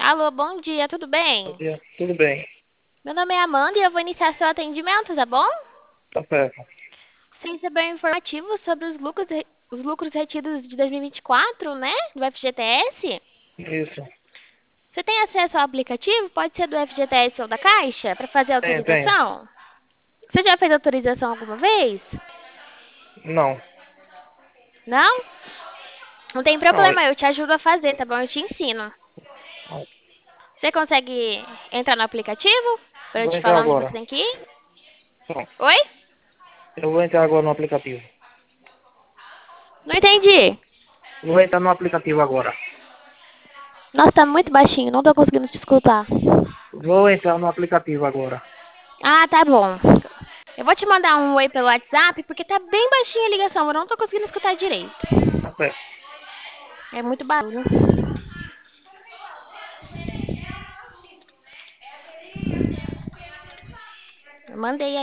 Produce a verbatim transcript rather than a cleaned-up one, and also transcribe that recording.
Alô, bom dia, tudo Bom bem? dia. Tudo bem, Meu nome é Amanda e eu vou iniciar seu atendimento, tá bom? tá certo. Você recebeu um informativo sobre os lucros, re- os lucros retidos de dois mil e vinte e quatro, né? Do F G T S? Isso. Você tem acesso ao aplicativo? Pode ser do F G T S ou da Caixa, para fazer Tenho, tenho. autorização? Você já fez autorização alguma vez? Não, Não? Não tem não, problema, eu te ajudo a fazer, tá bom? Eu te ensino. não. Você consegue entrar no aplicativo? Para eu Vou te entrar falar onde você agora. tem que ir? Não, Oi? eu vou entrar agora no aplicativo. Não entendi. Vou entrar no aplicativo agora. Nossa, tá muito baixinho, não tô conseguindo te escutar. Vou entrar no aplicativo agora. Ah, tá bom. Eu vou te mandar um oi pelo WhatsApp, porque tá bem baixinha a ligação, eu não tô conseguindo escutar direito. Tá certo. É muito barulho. Eu mandei